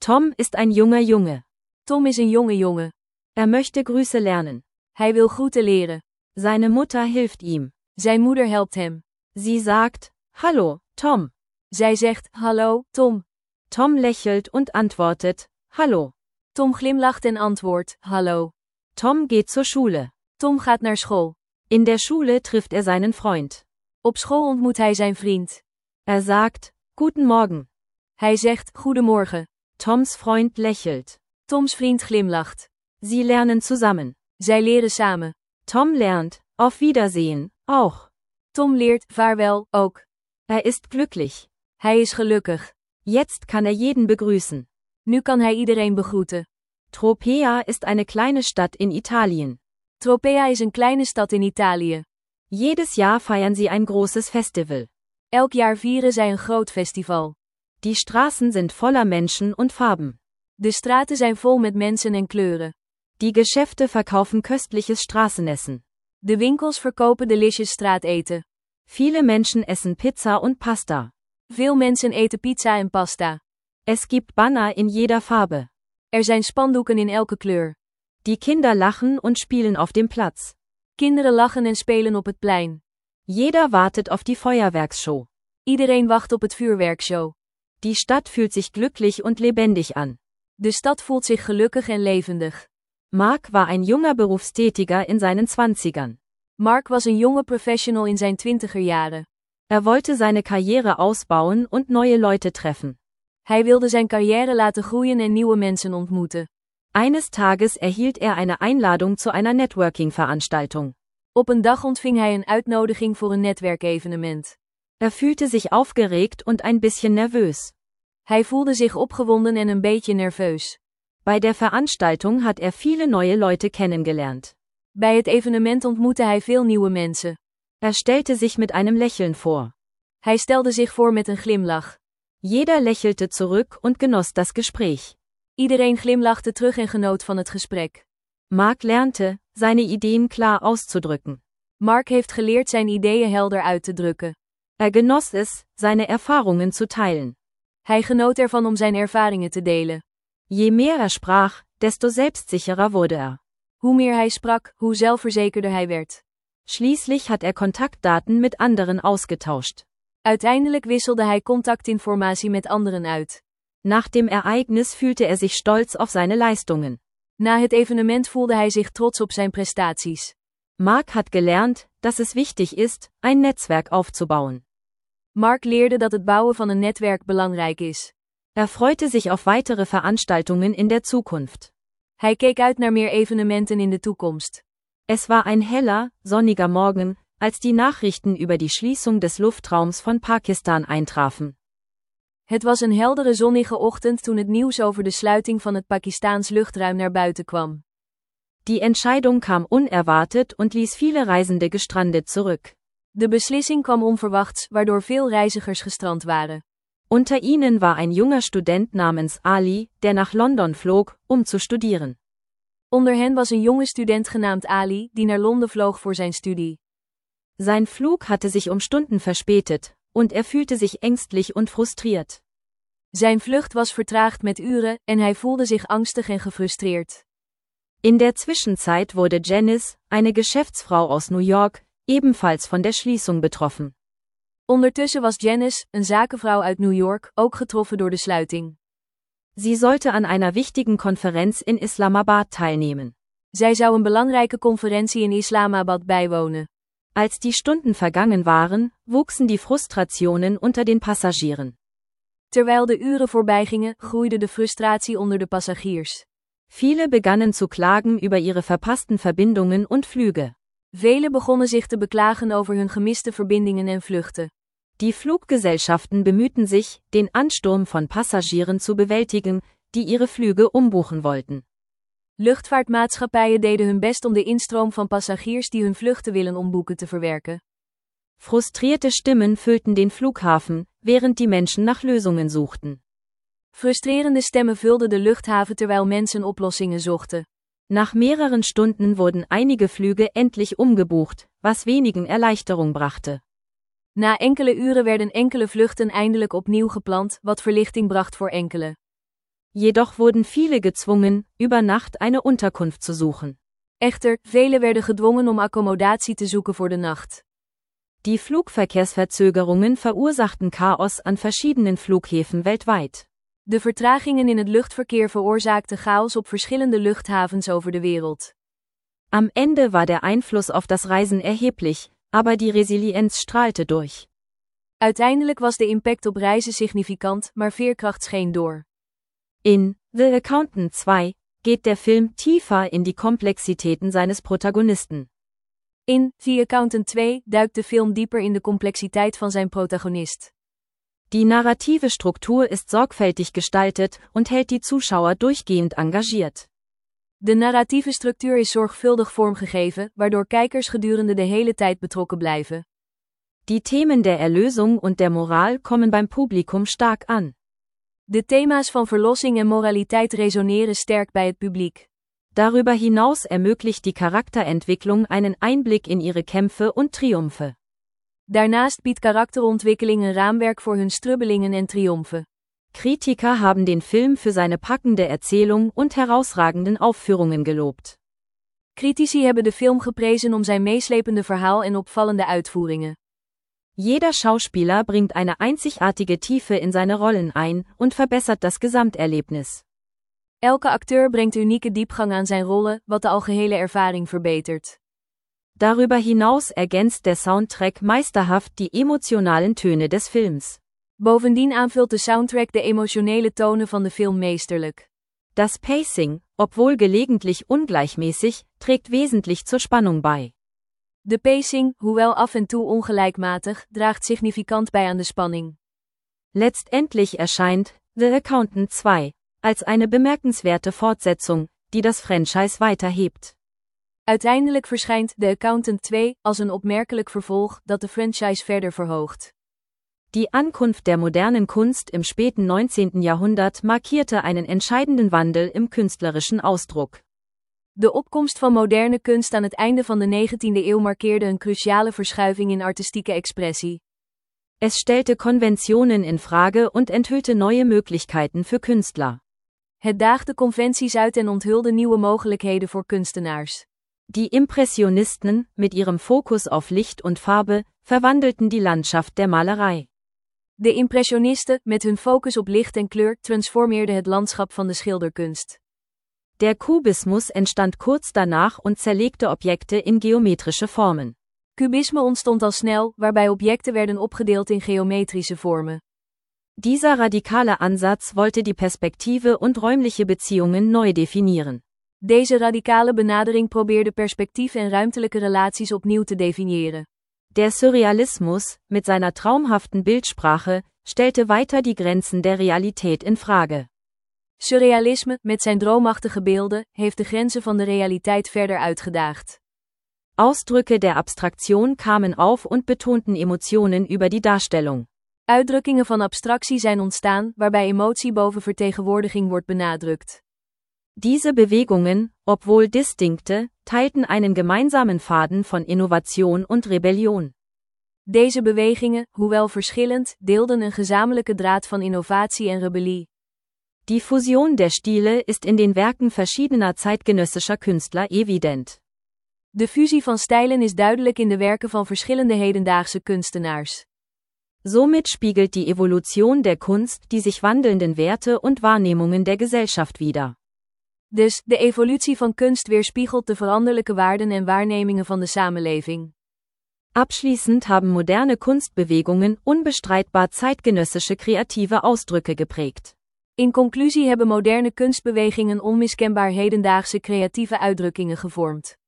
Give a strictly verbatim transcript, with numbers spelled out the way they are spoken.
Tom ist ein junger Junge. Tom is een jonge jongen. Er möchte Grüße lernen. Hij wil groeten leren. Seine Mutter hilft ihm. Zijn moeder helpt hem. Sie sagt, Hallo, Tom. Zij zegt, hallo, Tom. Tom lächelt und antwortet, Hallo. Tom glimlacht en antwoordt, hallo. Tom geht zur Schule. Tom gaat naar school. In der Schule trifft er seinen Freund. Op school ontmoet hij zijn vriend. Er sagt, Guten Morgen. Hij zegt, goedemorgen. Toms Freund lächelt. Toms vriend glimlacht. Sie lernen zusammen. Zij leren samen. Tom lernt, Auf Wiedersehen, auch. Tom leert, vaarwel, ook. Er ist glücklich. Hij is gelukkig. Jetzt kann er jeden begrüßen. Nu kan hij iedereen begroeten. Tropea ist eine kleine Stadt in Italien. Tropea is een kleine stad in Italië. Jedes Jahr feiern sie ein großes Festival. Elk jaar vieren zij een groot festival. Die Straßen sind voller Menschen und Farben. De straten zijn vol met mensen en kleuren. Die Geschäfte verkaufen köstliches Straßenessen. De winkels verkopen delicious straateten. Viele Menschen essen Pizza und Pasta. Veel mensen eten pizza en pasta. Es gibt Banner in jeder Farbe. Er zijn spandoeken in elke kleur. Die Kinder lachen und spielen auf dem Platz. Kinderen lachen en spelen op het plein. Jeder wartet auf die Feuerwerksshow. Iedereen wacht op het vuurwerkshow. Die Stadt fühlt sich glücklich und lebendig an. De stad voelt zich gelukkig en levendig. Mark war ein junger Berufstätiger in seinen Zwanzigern. Mark was een jonge professional in zijn twintiger jaren. Er wollte seine Karriere ausbauen und neue Leute treffen. Hij wilde zijn carrière laten groeien en nieuwe mensen ontmoeten. Eines Tages erhielt er eine Einladung zu einer Networking-Veranstaltung. Op een dag ontving hij een uitnodiging voor een netwerkevenement. Er fühlte sich aufgeregt und ein bisschen nervös. Hij voelde zich opgewonden en een beetje nerveus. Bei der Veranstaltung hat er viele neue Leute kennengelernt. Bij het evenement ontmoette hij veel nieuwe mensen. Er stellte sich mit einem Lächeln vor. Hij stelde zich voor met een glimlach. Jeder lächelte zurück und genoss das Gespräch. Iedereen glimlachte terug en genoot van het gesprek. Mark lernte, seine Ideen klar auszudrücken. Mark heeft geleerd zijn ideeën helder uit te drukken. Er genoss es, seine Erfahrungen zu teilen. Hij genoot ervan om zijn ervaringen te delen. Je mehr er sprach, desto selbstsicherer wurde er. Hoe meer hij sprak, hoe zelfverzekerder hij werd. Schließlich hat er Kontaktdaten mit anderen ausgetauscht. Uiteindelijk wisselde hij contactinformatie met anderen uit. Nach dem Ereignis fühlte er sich stolz auf seine Leistungen. Na het evenement voelde hij zich trots op zijn prestaties. Mark hat gelernt, dass es wichtig ist, ein Netzwerk aufzubauen. Mark leerde dat het bouwen van een netwerk belangrijk is. Er freute sich auf weitere Veranstaltungen in der Zukunft. Hij keek uit naar meer evenementen in de toekomst. Es war ein heller, sonniger Morgen, als die Nachrichten über die Schließung des Luftraums von Pakistan eintrafen. Het was een heldere zonnige ochtend toen het nieuws over de sluiting van het Pakistaans luchtruim naar buiten kwam. Die Entscheidung kam unerwartet und ließ viele Reisende gestrandet zurück. De beslissing kwam onverwachts, waardoor veel reizigers gestrand waren. Unter ihnen war ein junger Student namens Ali, der nach London flog, um zu studieren. Onder hen was een jonge student genaamd Ali, die naar Londen vloog voor zijn studie. Sein Flug hatte sich um Stunden verspätet, und er fühlte sich ängstlich und frustriert. Zijn vlucht was vertraagd met uren, en hij voelde zich angstig en gefrustreerd. In der Zwischenzeit wurde Janice, eine Geschäftsfrau aus New York, ebenfalls von der Schließung betroffen. Ondertussen was Janice, een zakenvrouw uit New York, ook getroffen door de sluiting. Sie sollte an einer wichtigen Konferenz in Islamabad teilnehmen. Zij zou een belangrijke conferentie in Islamabad bijwonen. Als die Stunden vergangen waren, wuchsen die Frustrationen unter den Passagieren. Terwijl de uren voorbij gingen, groeide de frustratie onder de passagiers. Viele begannen zu klagen über ihre verpassten Verbindungen und Flüge. Velen begonnen zich te beklagen over hun gemiste verbindingen en vluchten. Die Fluggesellschaften bemühten sich, den Ansturm von Passagieren zu bewältigen, die ihre Flüge umbuchen wollten. Luchtvaartmaatschappijen deden hun best om de instroom van passagiers die hun vluchten willen omboeken te verwerken. Frustrierte Stimmen füllten den Flughafen, während die Menschen nach Lösungen suchten. Frustrerende stemmen vulden de luchthaven terwijl mensen oplossingen zochten. Nach mehreren Stunden wurden einige Flüge endlich umgebucht, was wenigen Erleichterung brachte. Na enkele uren werden enkele vluchten eindelijk opnieuw gepland, wat verlichting bracht voor enkele. Jedoch wurden viele gezwungen, über Nacht eine Unterkunft zu suchen. Echter, velen werden gedwongen om accommodatie te zoeken voor de nacht. Die Flugverkehrsverzögerungen verursachten Chaos an verschiedenen Flughäfen weltweit. De vertragingen in het luchtverkeer veroorzaakten chaos op verschillende luchthavens over de wereld. Am Ende war der Einfluss auf das Reisen erheblich, aber die Resilienz strahlte durch. Uiteindelijk was de impact op reizen significant, maar veerkracht scheen door. In The Accountant zwei geht der Film tiefer in die Komplexitäten seines Protagonisten. In The Accountant twee duikt de film dieper in de complexiteit van zijn protagonist. Die narrative Struktur ist sorgfältig gestaltet und hält die Zuschauer durchgehend engagiert. De narratieve structuur is zorgvuldig vormgegeven, waardoor kijkers gedurende de hele tijd betrokken blijven. Die Themen der Erlösung und der Moral kommen beim Publikum stark an. De thema's van verlossing en moraliteit resoneren sterk bij het publiek. Darüber hinaus ermöglicht die Charakterentwicklung einen Einblick in ihre Kämpfe und Triumphe. Daarnaast biedt karakterontwikkeling een raamwerk voor hun strubbelingen en triomfen. Kritiker haben den Film für seine packende Erzählung und herausragenden Aufführungen gelobt. Critici hebben de film geprezen om zijn meeslepende verhaal en opvallende uitvoeringen. Jeder Schauspieler bringt eine einzigartige Tiefe in seine Rollen ein und verbessert das Gesamterlebnis. Elke acteur brengt unieke diepgang aan zijn rollen, wat de algehele ervaring verbetert. Darüber hinaus ergänzt der Soundtrack meisterhaft die emotionalen Töne des Films. Bovendien aanvult de soundtrack de emotionele tonen van de film meesterlijk. Das Pacing, obwohl gelegentlich ungleichmäßig, trägt wesentlich zur Spannung bei. De pacing, hoewel af en toe ongelijkmatig, draagt significant bij aan de spanning. Letztendlich erscheint The Accountant zwei als eine bemerkenswerte Fortsetzung, die das Franchise weiterhebt. Uiteindelijk verschijnt The Accountant twee als een opmerkelijk vervolg dat de franchise verder verhoogt. Die Ankunft der modernen Kunst im späten neunzehnten Jahrhundert markierte einen entscheidenden Wandel im künstlerischen Ausdruck. De opkomst van moderne kunst aan het einde van de negentiende eeuw markeerde een cruciale verschuiving in artistieke expressie. Es stellte Konventionen in Frage und enthüllte neue Möglichkeiten für Künstler. Het daagde conventies uit en onthulde nieuwe mogelijkheden voor kunstenaars. Die Impressionisten, mit ihrem Fokus auf Licht und Farbe, verwandelten die Landschaft der Malerei. De impressionisten, met hun focus op licht en kleur, transformeerden het landschap van de schilderkunst. Der Kubismus entstand kurz danach und zerlegte Objekte in geometrische Formen. Kubisme ontstond al snel, waarbij objecten werden opgedeeld in geometrische vormen. Dieser radikale Ansatz wollte die Perspektive und räumliche Beziehungen neu definieren. Deze radicale benadering probeerde perspectief en ruimtelijke relaties opnieuw te definiëren. Der Surrealismus, mit seiner traumhaften Bildsprache, stellte weiter die Grenzen der Realität in Frage. Surrealisme, met zijn droomachtige beelden, heeft de grenzen van de realiteit verder uitgedaagd. Ausdrücke der Abstraktion kamen auf und betonten Emotionen über die Darstellung. Uitdrukkingen van abstractie zijn ontstaan, waarbij emotie boven vertegenwoordiging wordt benadrukt. Diese Bewegungen, obwohl distinkte, teilten einen gemeinsamen Faden von Innovation und Rebellion. Deze bewegingen, hoewel verschillend, deelden een gezamenlijke draad van innovatie en rebellie. Die Fusion der Stile ist in den Werken verschiedener zeitgenössischer Künstler evident. De fusie van stijlen is duidelijk in de werken van verschillende hedendaagse kunstenaars. Somit spiegelt die Evolution der Kunst die sich wandelnden Werte und Wahrnehmungen der Gesellschaft wider. Dus, de evolutie van kunst weerspiegelt de veranderlijke waarden en waarnemingen van de samenleving. Abschließend haben moderne Kunstbewegungen unbestreitbar zeitgenössische kreative Ausdrücke geprägt. In conclusie hebben moderne kunstbewegingen onmiskenbaar hedendaagse creatieve uitdrukkingen gevormd.